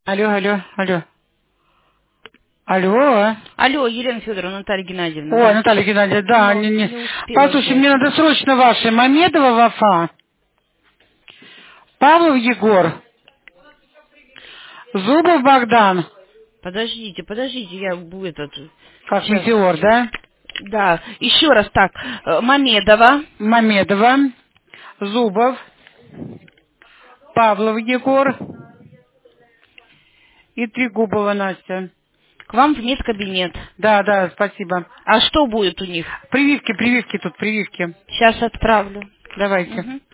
Алло, алло, алло. Алло. Алло, Елена Федоровна, Наталья Геннадьевна. Ой, Наталья Геннадьевна, да, Но не. не успела Послушай, взять. мне надо срочно ваши. Мамедова Вафа, Павлов Егор, Зубов Богдан. Подождите, я этот... Как Сейчас. метеор, да? Да, еще раз так. Мамедова. Мамедова, Зубов, Павлов Егор и Трегубова Настя. К вам в медкабинет. Да, да, спасибо. А что будет у них? Прививки тут, прививки. Сейчас отправлю. Давайте. Мгм.